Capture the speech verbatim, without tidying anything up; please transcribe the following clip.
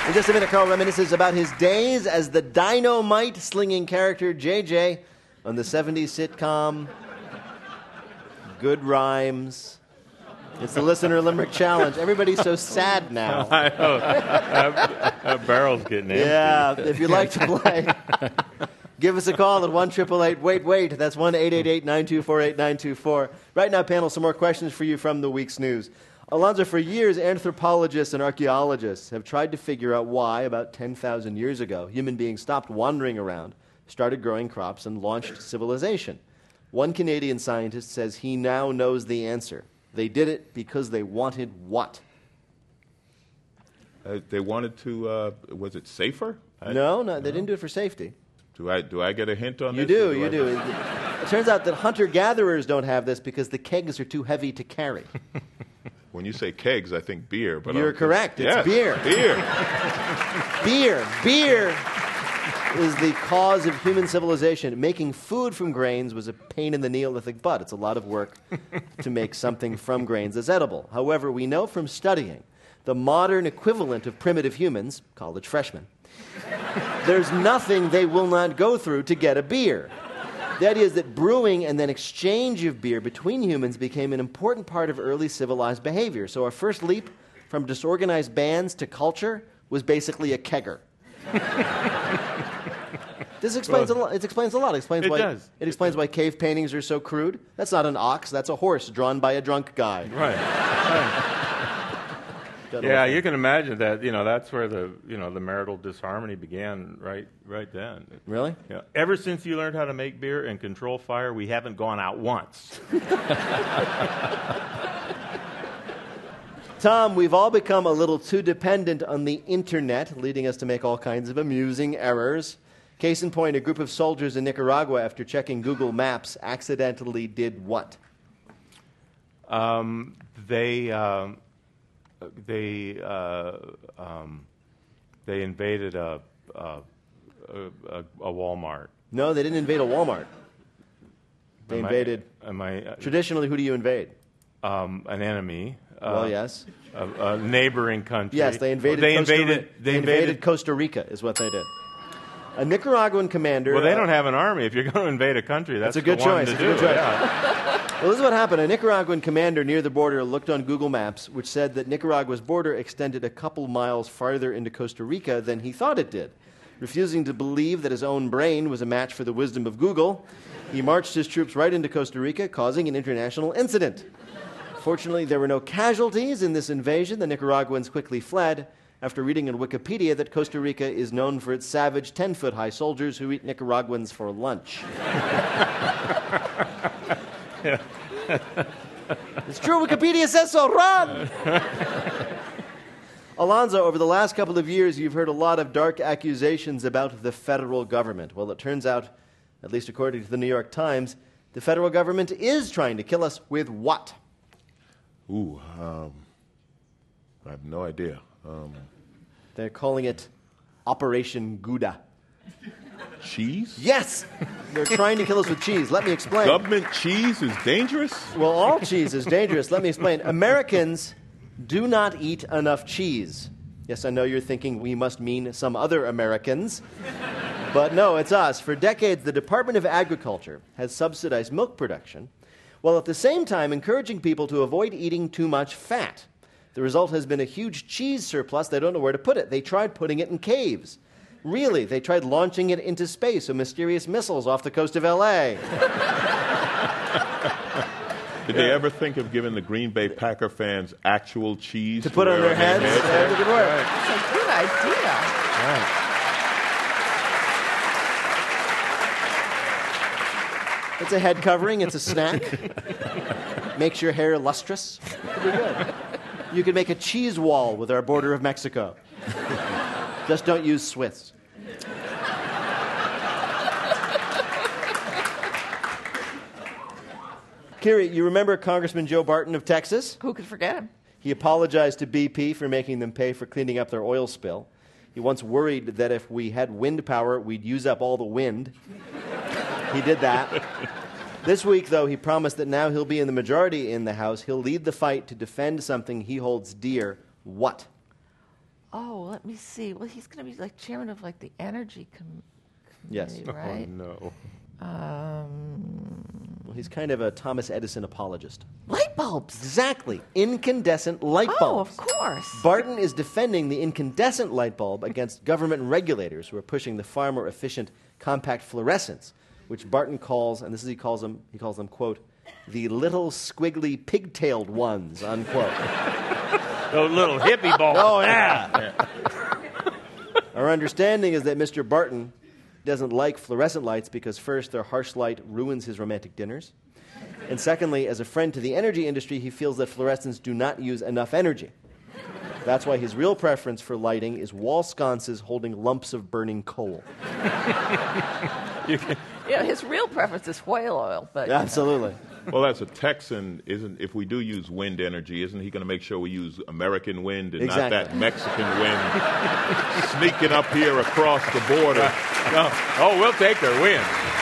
In just a minute, Carl reminisces about his days as the dynamite-slinging character J J on the seventies sitcom Good Rhymes. It's the Listener Limerick Challenge. Everybody's so sad now. I know. That, that barrel's getting empty. Yeah, if you'd like to play, give us a call at one eight eight eight wait wait. That's one eight eight eight nine two four eight nine two four. Right now, panel, some more questions for you from the week's news. Alonzo, for years, anthropologists and archaeologists have tried to figure out why, about ten thousand years ago, human beings stopped wandering around, started growing crops, and launched civilization. One Canadian scientist says he now knows the answer. They did it because they wanted what? Uh, they wanted to, uh, was it safer? I, no, no, they no. didn't do it for safety. Do I do I get a hint on you this? Do, do you I... do, you do. It turns out that hunter-gatherers don't have this because the kegs are too heavy to carry. When you say kegs, I think beer. But You're I'll... correct. It's yes, beer. Beer. Beer. Beer is the cause of human civilization. Making food from grains was a pain in the Neolithic butt. It's a lot of work to make something from grains that's edible. However, we know from studying the modern equivalent of primitive humans, college freshmen, there's nothing they will not go through to get a beer. The idea is that brewing and then exchange of beer between humans became an important part of early civilized behavior. So our first leap from disorganized bands to culture was basically a kegger. This explains well, a lot. It explains a lot. It explains it why does. It explains why cave paintings are so crude. That's not an ox. That's a horse drawn by a drunk guy. Right. right. Yeah, you can imagine that. You know, that's where the you know the marital disharmony began. Right, right then. Really? Yeah. Ever since you learned how to make beer and control fire, we haven't gone out once. Tom, we've all become a little too dependent on the internet, leading us to make all kinds of amusing errors. Case in point, a group of soldiers in Nicaragua, after checking Google Maps, accidentally did what? Um, they um, they uh, um, they invaded a a, a a Walmart. No, they didn't invade a Walmart. They am invaded. I, am I, uh, traditionally, who do you invade? Um, an enemy. Uh, well, yes. A, a neighboring country. Yes, they invaded. Well, they, Costa invaded Ri- they, they invaded. invaded Costa Rica, is what they did. A Nicaraguan commander. Well, they uh, don't have an army. If you're going to invade a country, that's, that's a good the one choice. to It's do. a good choice. Yeah. Well, this is what happened. A Nicaraguan commander near the border looked on Google Maps, which said that Nicaragua's border extended a couple miles farther into Costa Rica than he thought it did. Refusing to believe that his own brain was a match for the wisdom of Google, he marched his troops right into Costa Rica, causing an international incident. Fortunately, there were no casualties in this invasion. The Nicaraguans quickly fled after reading on Wikipedia that Costa Rica is known for its savage ten-foot-high soldiers who eat Nicaraguans for lunch. It's true, Wikipedia says so, run! Alonzo, over the last couple of years, you've heard a lot of dark accusations about the federal government. Well, it turns out, at least according to the New York Times, the federal government is trying to kill us with what? Ooh, um, I have no idea. Um, They're calling it Operation Gouda. Cheese? Yes! They're trying to kill us with cheese. Let me explain. Government cheese is dangerous? Well, all cheese is dangerous. Let me explain. Americans do not eat enough cheese. Yes, I know you're thinking we must mean some other Americans. But no, it's us. For decades, the Department of Agriculture has subsidized milk production, while at the same time encouraging people to avoid eating too much fat. The result has been a huge cheese surplus. They don't know where to put it. They tried putting it in caves. Really, they tried launching it into space with mysterious missiles off the coast of L A Did they ever think of giving the Green Bay Packer fans actual cheese to, to put on their heads? heads? That's a good word. Right. That's a good idea. Right. It's a head covering. It's a snack. Makes your hair lustrous. It'll be good. You could make a cheese wall with our border of Mexico. Just don't use Swiss. Kiri, you remember Congressman Joe Barton of Texas? Who could forget him? He apologized to B P for making them pay for cleaning up their oil spill. He once worried that if we had wind power, we'd use up all the wind. He did that. This week, though, he promised that now he'll be in the majority in the House. He'll lead the fight to defend something he holds dear. What? Oh, let me see. Well, he's going to be like chairman of like the energy com- Yes. committee, right? Oh, no. Um, Well, he's kind of a Thomas Edison apologist. light bulbs. Exactly. Incandescent light Oh, bulbs. of course. Barton is defending the incandescent light bulb against government regulators who are pushing the far more efficient compact fluorescents, which Barton calls, and this is he calls them, he calls them, quote, the little squiggly pigtailed ones, unquote. Those little hippie balls. Oh, yeah. Our understanding is that Mister Barton doesn't like fluorescent lights because, first, their harsh light ruins his romantic dinners. And secondly, as a friend to the energy industry, he feels that fluorescents do not use enough energy. That's why his real preference for lighting is wall sconces holding lumps of burning coal. Yeah, his real preference is whale oil, but Absolutely. Well, as a Texan, isn't if we do use wind energy, isn't he going to make sure we use American wind and Exactly. not that Mexican wind sneaking up here across the border? No. Oh, we'll take their win.